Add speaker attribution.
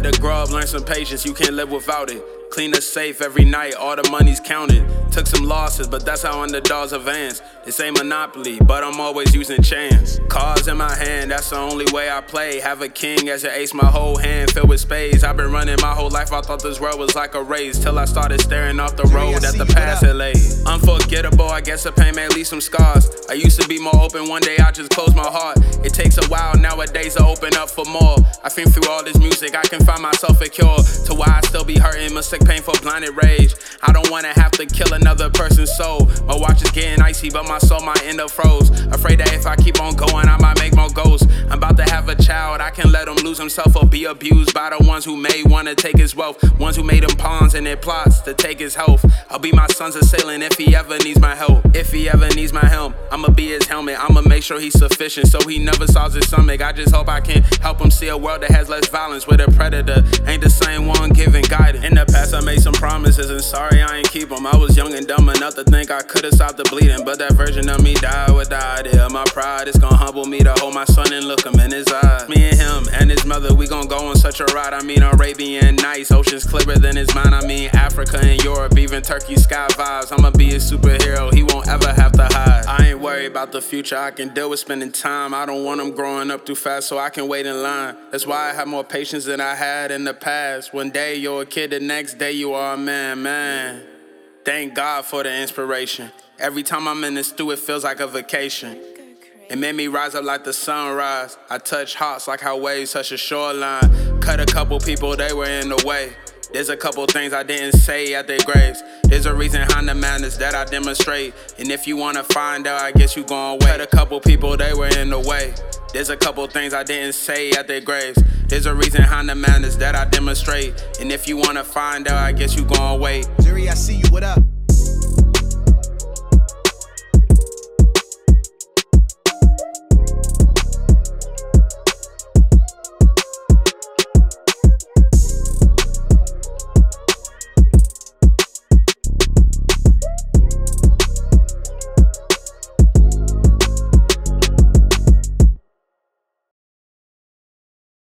Speaker 1: Had to grow up, learn some patience, you can't live without it. Clean a safe every night, all the money's counted. Took some losses, but that's how underdogs advance. This ain't Monopoly, but I'm always using chance. Cards in my hand, that's the only way I play. Have a king as an ace, my whole hand filled with spades. I've been running my whole life, I thought this world was like a race, till I started staring off the road that the past had laid. Unforgettable, I guess the pain may leave some scars. I used to be more open, one day I just closed my heart. It takes a while nowadays to open up for more. I think through all this music, I can find myself a cure to why I still be hurting, mistake painful, blinded rage. I don't wanna have to kill another person's soul. My watch is getting icy, but my soul might end up froze. Afraid that if I keep on going, I might make more ghosts. I'm about to have a child, I can let him lose himself or be abused by the ones who may wanna take his wealth. Ones who made him pawns in their plots to take his health. I'll be my son's assailant if he ever needs my help. If he ever needs my help, I'ma be his helmet. I'ma make sure he's sufficient so he never solves his stomach. I just hope I can help him see a world that has less violence, where the predator ain't the same one giving guidance. In the past I made some promises and sorry I ain't keep them. I was young and dumb enough to think I could've stopped the bleeding, but that version of me died with the idea of my pride. It's gonna humble me to hold my son and look him in his eyes. Me and him and his mother, we gon' go on such a ride. I mean Arabian Nights, oceans clearer than his mind. I mean Africa and Europe, even Turkey sky vibes. I'ma be a superhero, he won't ever have to hide. I ain't worried about the future, I can deal with spending time. I don't want him growing up too fast so I can wait in line. That's why I have more patience than I had in the past. One day you're a kid, the next day you are a man. Thank God for the inspiration. Every time I'm in the stew, it feels like a vacation. It made me rise up like the sunrise. I touch hearts like how waves touch a shoreline. Cut a couple people, they were in the way. There's a couple things I didn't say at their graves. There's a reason behind the madness that I demonstrate. And if you wanna find out, I guess you gon' wait. Cut a couple people, they were in the way. There's a couple things I didn't say at their graves. There's a reason behind the madness that I demonstrate. And if you wanna find out, I guess you gon' wait.
Speaker 2: Jerry, I see you, what up?